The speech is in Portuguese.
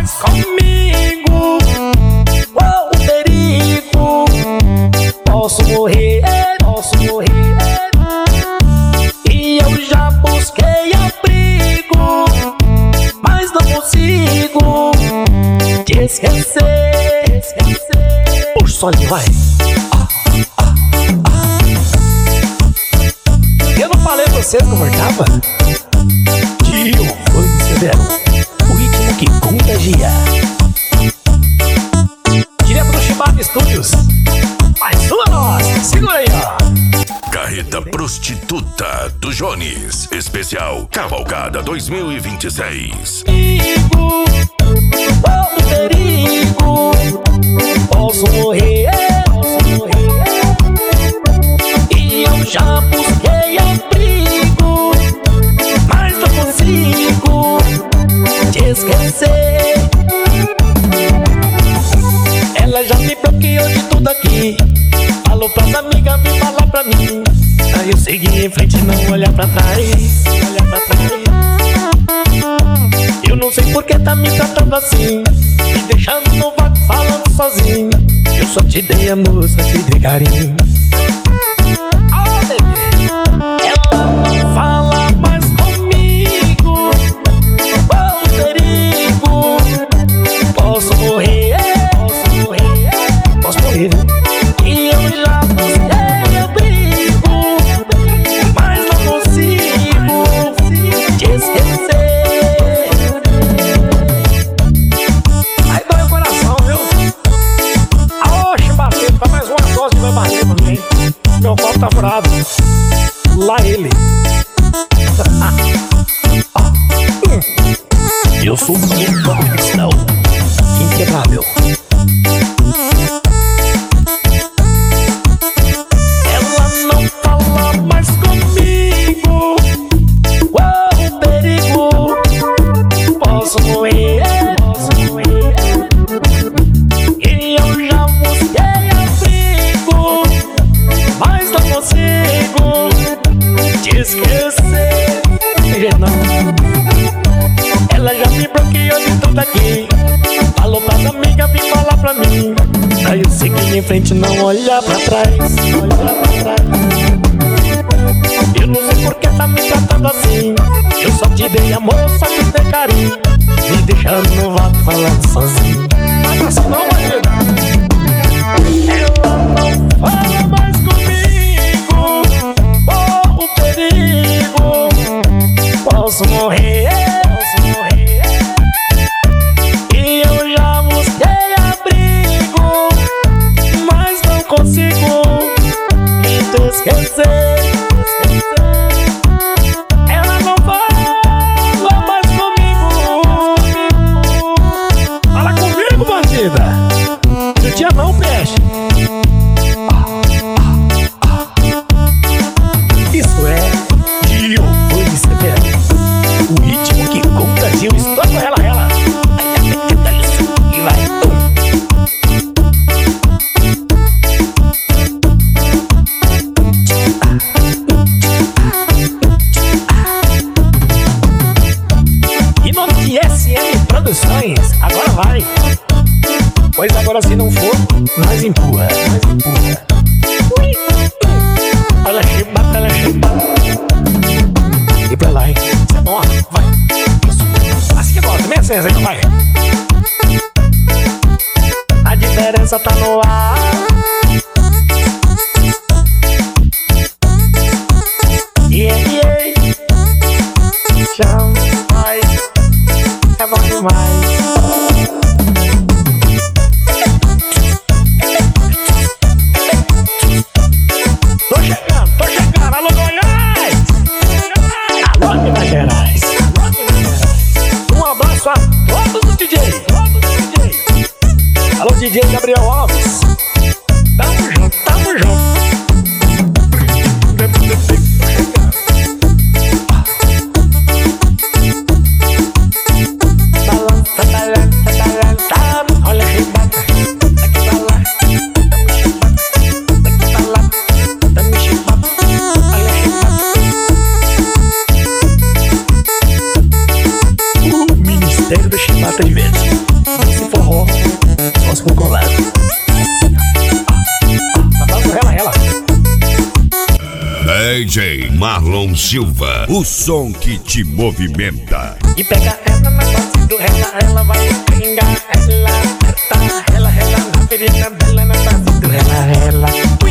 mais comigo. Oh, o perigo. Posso morrer, posso morrer. E eu já busquei abrigo, mas não consigo te esquecer. Puxa o solinho, vai. Eu não falei pra vocês como eu tava? Tio, foi severo. O ritmo que contagia. Direto do Chibata Studios. Mais uma nossa, segura aí, ó. Carreta Prostituta do Jones. Especial Cavalgada 2026. Perigo, oh, perigo. Posso morrer, posso morrer. E eu já busquei abrigo, mas não consigo te esquecer. Ela já me bloqueou de tudo aqui. Falou pras amigas, vem falar pra mim. Aí eu segui em frente, não olhar pra trás. Olhar pra trás. Eu não sei por que tá me tratando assim, me deixando no vácuo falando sozinho. Eu só te dei amor, só te dei carinho. Oh, bebê. Ela não fala mais comigo. Oh, perigo. Posso morrer, posso morrer. Posso morrer, né? E eu já busquei abrigo, mas não consigo te esquecer. Aí dói o coração, viu? Oxe, bateu, tá mais uma dose de meu barriga pra mim. Meu copo tá furado. Lá ele. Eu sou muito cristão, inquebrável. Ela não fala mais comigo. Oh, perigo. Posso morrer, posso morrer. E eu já busquei abrigo, mas não consigo te esquecer. Não. Ela já me bloqueou de tudo aqui. Falou pras amigas, vem falar pra mim. Aí eu segui em frente, não olhar pra trás. Olhar pra trás. Eu não sei por que tá me tratando assim. Eu só te dei amor, só te dei carinho, me deixando no vácuo falando sozinho. Mas assim não, marido. Ela não fala mais comigo. Oh, o perigo. Posso morrer, posso morrer. E eu já busquei abrigo, mas não consigo te esquecer. Ela não fala mais comigo. Fala comigo, bandida. No dia não, peixe. Isso é Dio, foi severo. O ritmo que contagia o estouro, ela, ela. E vai. E nome de SM Produções, agora vai. Pois agora se não for, nós empurra, nós empurra. Olha a chibata, olha a chibata. E pra lá, hein? Isso é bom, ó. Vai. Isso. Assim que gosta, meia senha, então vai. A diferença tá no ar. Yeah. Jamais. É bom demais. Tô chegando. Alô, Goiás. Alô, Minas Gerais. Um abraço a todos os DJs. Alô, DJ Gabriel Alves. Tamo junto, tamo junto. Olha a chibata. Daqui pra lá. Daqui pra lá. Tamo chibata. Olha a chibata. O Ministério da Chibata de Verde. forró, só com colado. Na base do rela, rela. DJ Marlon Silva, o som que te movimenta. E pega ela na base do rela, ela vai pingar ela. Tá, rela, rela, na ferida dela na base do rela, rela.